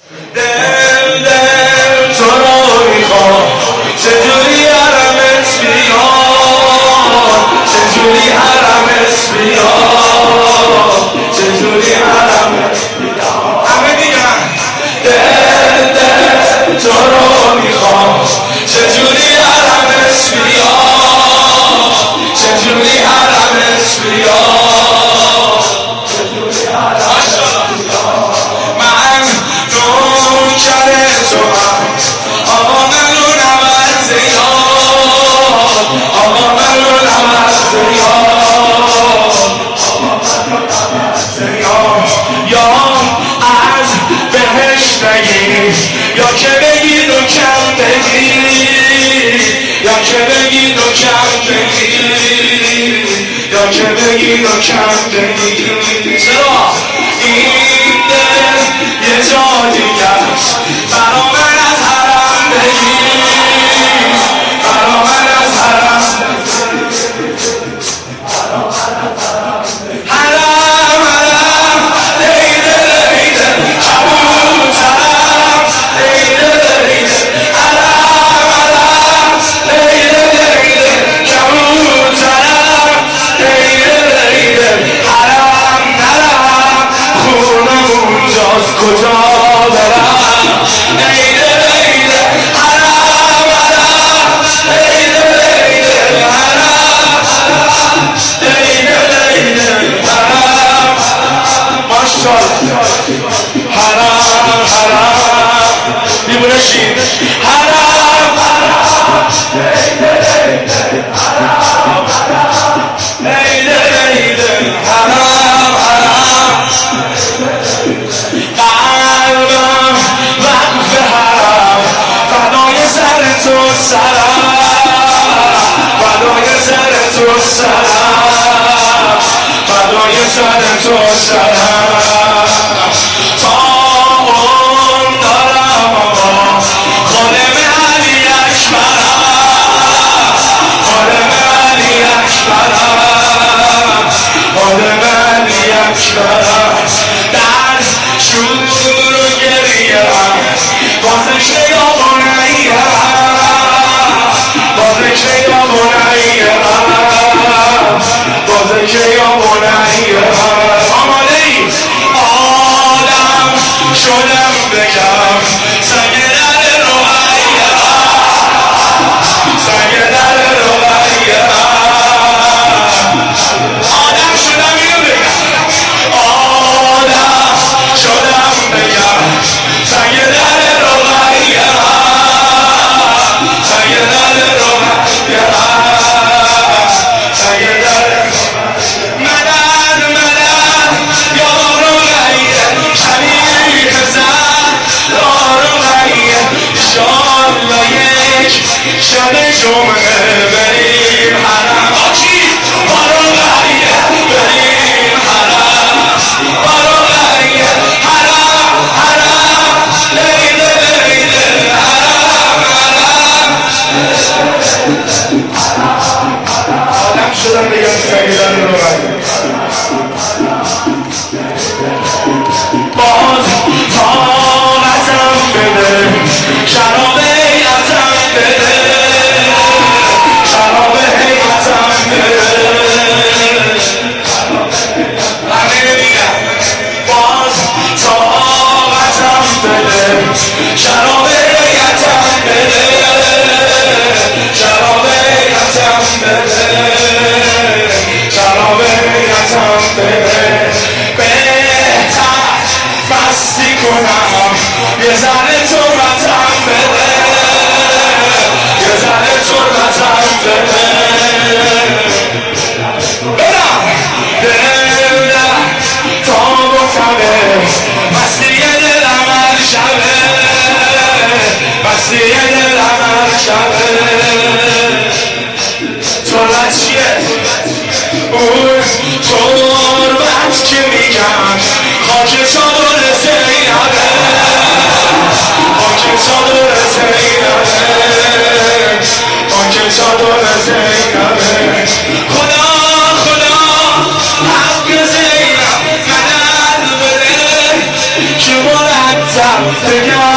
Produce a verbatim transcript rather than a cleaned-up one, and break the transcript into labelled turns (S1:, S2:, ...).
S1: دل دل تو رو میخوام چجوری حرمت بیاد چجوری حرمت بیاد چجوری حرمت بیاد همه میگن دل دل تو رو میخوام چجوری حرمت بیاد چجوری حرمت بیاد چجوری حرمت بیاد من نوکر توام آقا منو نبر زیاد آقا منو نبر زیاد یا از بهش نگیر یا که بگیر و کم بگیر یا که بگیر و کم بگیر یا که بگیر و کم بگیر چرا این دل یه جا دیگه است برا من از حرم بگیر برا من از حرم حرم حرم لیده لیده کبوترم لیده لیده حرم حرم لیده لیده کبوترم لیده لیده حرم نرم خونم اونجاست کجا برم لیده لیده حرم حرم لیده لیده حرم لیده لیده حرم ماشاءالله حرم حرم دیوونه شید حرم حرم لیده لیده حرم حرم لیده لیده حرم حرم قلبم وقف حرم فدای سر تو سرم فدای سر تو سرم فدای سر تو سرم تا اون دارم آقا خادم علی اکبرم خادم علی اکبرم خادم علی اکبرم در شور و گریه‌ام با ذکر یا بنی‌ام با ذکر یا بنی‌ام با ذکر یا بنی‌ام آماده ای آدم شدم بگم سنگ در رقیه‌ام سنگ در رقیه‌ام آدم شدم اینو بگم آدم شدم بگم سنگ در رقیه‌ام سنگ در رقیه‌ام سنگ در مدد مدد یا رقیه شریف زن یا رقیه انشالله یک شب جمعه بریم حرم با کی؟ با رقیه بریم حرم با رقیه حرم حرم لیده لیده حرم حرم آدم شدم بگم سنگ در رقیه باز طاقتم بده شراب حیرتم بده شراب حیرتم بده همه میگم باز طاقتم بده شراب حیرتم بده شراب حیرتم بده شراب حیرتم بده بهتر مستی کنم یه ذره تربتم بده یه ذره تربتم بده برم دل در تاب و تبه مستی دلم هر شبه مستی دلم هر شبه تربت چیه؟ اون تربت که میگم خاک چادر زینبه خاک چادر زینبه خاک چادر زینبه بگم